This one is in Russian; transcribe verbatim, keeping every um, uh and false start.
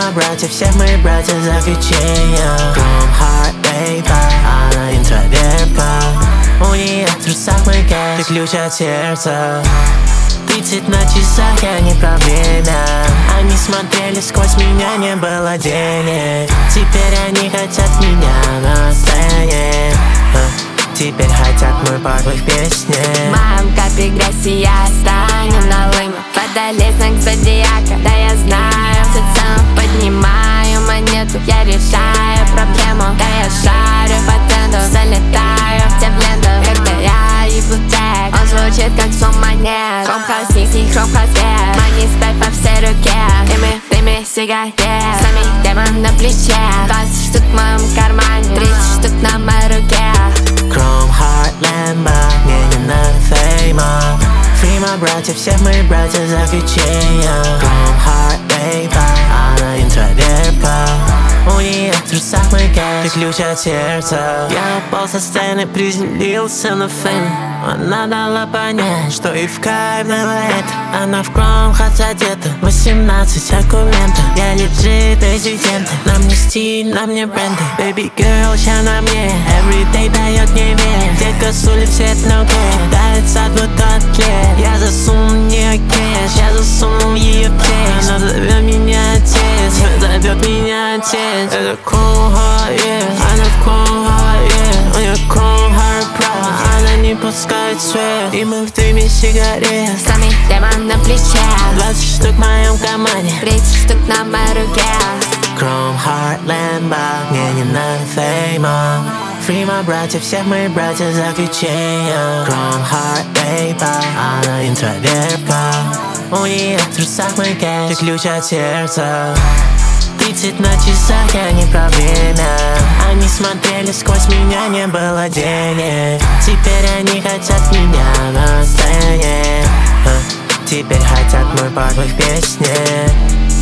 Фрима братья, всех моих братья заключения. Chrome Heart Baby, она интровертка. У нее в трусах мой кэш, ты ключ от сердца. Тридцать на часах, я не про время. Они смотрели сквозь меня, не было денег. Теперь они хотят меня на сцене. Теперь хотят мой пар в их песне. Моем капе грязи я стану налым. Водолей знак зодиака, да я знаю. Всецело поднимаю монету, я решаю проблему. Да я шарю по тренду, залетаю в те в ленту. Когда я ебу трек, он звучит как сон монет. Хром-хаус, низкий хром-хаус, yeah. Money stack по всей руке. Дыми, дыми, сигарет. Сами демон на плече. Двадцать штук в моем кармане, тридцать штук на моей руке. Chrome Heart Lambo, мне не надо фейма. Фрима братья, всех моих братья заключения. Chrome Heart Baby, она интровертка. У нее в трусах мой кэш, ты ключ от сердца. Я упал со сцены, приземлился на фейм. Она дала понять, что и в кайф дала это. Она в Chrome Heart одета, восемнадцать документов. Я лежит резидент, на мне стиль, на мне бренды. Baby girl, ща на мне, everyday дает мне вес. Детка с улицы, это no care, кидается от вот от лет. Я засунул в нее кэш, я засунул ее в кейс. Она зовет меня отец, зовет меня отец. Это Chrome Heart, yeah, она в Chrome Heart, yeah. У нее Chrome Heart Pro, она не пускает свет. И мы в дыме сигарет. Сами демон на плече. Двадцать штук в моем кармане, тридцать штук на моей руке. Chrome Heart Lambo, мне не надо фейма. Фрима братья, всех моих братья заключения. Chrome Heart Baby, она интровертка. У нее в трусах мой кэш, ты ключ от сердца. Тридцать на часах, я не про время. Они смотрели сквозь меня, не было денег. Теперь они хотят меня на сцене. Теперь хотят мой пар в их песне.